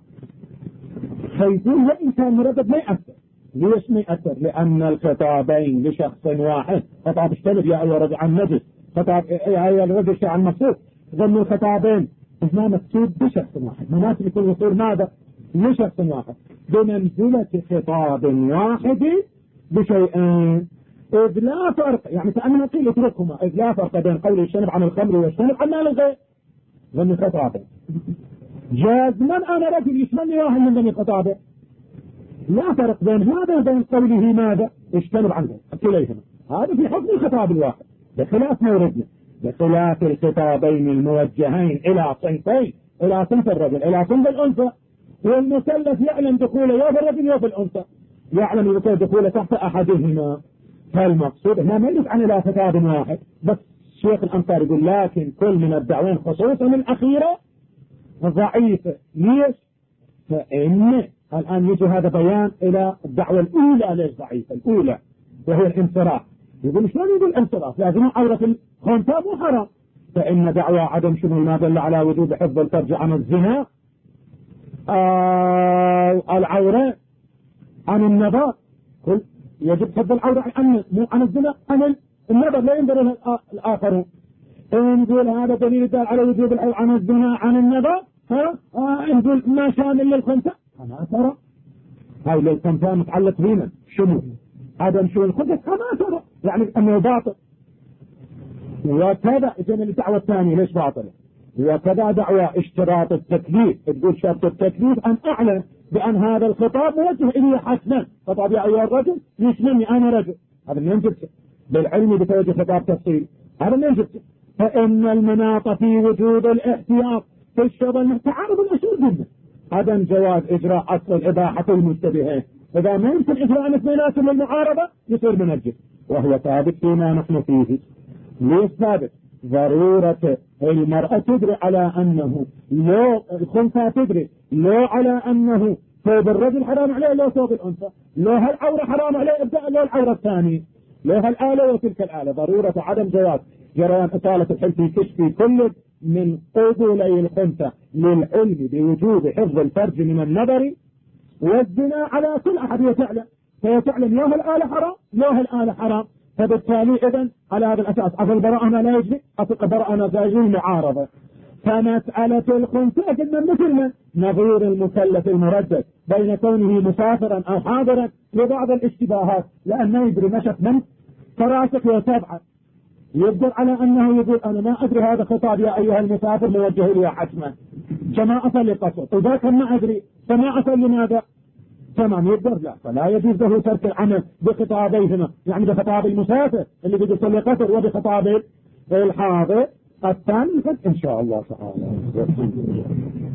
Speaker 1: فيكون وان كان مردد ما يأثر. ليش ما يأثر؟ لان الخطابين لشخص واحد، خطاب اشتمل يا ايها الرجل عن نجس، خطاب يا ايها الرجل عن مقصود، ظنوا الخطابين هنا مقصود بشخص واحد، مناسب يكون يصير ماذا؟ لشخص واحد، بمنزلة خطاب واحد بشيئين، إذ لا فرق. يعني كأننا قيل اتركهما، إذ لا فرق بين قول يجتنب عن الخمر ويجتنب عن مال الغير. ضمن خطابه جازما أنا رجل يشملني واحد من ضمن خطابه، لا فرق بين هذا وبين قوله ماذا؟ يجتنب عنه كليهما، هذا في حكم الخطاب الواحد بخلاف موردنا، بخلاف الخطابين الموجهين إلى صنفين، إلى صنف الرجل إلى صنف الأنثى. والمكلف يعلم دخوله يا في الرجل يا في الأنثى، يعلم دخوله تحت أحدهما. فالمقصود هنا ما يدل عن إلى خطاب واحد بس. الشيخ الأنصاري يقول لكن كل من الدعوين خصوصا الأخيرة ضعيفة. ليش؟ فإن الآن يجي هذا بيان إلى الدعوة الأولى. ليش ضعيفة الأولى؟ وهي الانصراف. يقول شلون يقول الانصراف؟ لازم عورة الخنثى مو حرام، فإن دعوى عدم شمول ما دل على وجوب حفظ الفرج عن الزنا أو العورة عن النظر، كل يجب حفظ العورة عن مو عن الزنا، عن النظر لا ينظر إلى الآخرون. نقول هذا دليل يدل على وجوب العورة عن الزنا عن النظر، ها آه نقول ما شامل للخنثى أنا ترى هاي للخنثى متعلق بينا شمول عدم شمول الخنثى كما ترى، يعني أنه باطل. وكذا إذن الدعوة الثانية ليش باطلة؟ وكذا دعوة اشتراط التكليف، تقول شرط التكليف أن أعلم بأن هذا الخطاب موجه إلي حسنا، خطاب يا أيها الرجل يشملني أنا رجل، هذا من جبته بالعلم بتوجه خطاب تفصيل، هذا من جبته. فإن المناط في وجود الاحتياط في الشغل تعارض الأصول جدا، عدم جواز إجراء أصل الإباحة المشتبهين، إذا ما يمكن إجراء الاثنينات للمعارضة يصير منجس، وهو ثابت فيما نحن فيه. ليش ثابت؟ ضرورة المرأة تدري على أنه لو الخنثى تدري لو على أنه ثوب الرجل حرام عليه لو ثوب الأنثى، لو هالعورة حرام عليه ابدأ لو العورة الثانية، لو هالآلة وتلك الآلة. ضرورة عدم جواز جريان إطالة الحل في كشف كل من قبولي الخنثى للعلم بوجوب حفظ الفرج من النظر والزنا على كل أحد يتعلم، فيتعلم لو هالآلة حرام لو هالآلة حرام. فبالتالي إذن على هذا الأساس أصل البراءة لا يجري، أصل البراءة لا يجري المعارضة. فمسألة الخنثى قلنا مثل من نظير المكلف المردد بين كونه مسافرا أو حاضرا لبعض الاشتباهات، لأن ما يدري مشت من فراسك وتابعة، يقدر على أنه يقول أنا ما أدري هذا خطاب يا أيها المسافر موجه لي حتما كما أصل للقصر، إذا كان ما أدري فما أصل لماذا ثمانية درجة، فلا يجوز له ترك العمل بخطابيهما، يعني بخطاب المسافر اللي بده يصلي قصر وبخطاب الحاضر الثاني إن شاء الله تعالى.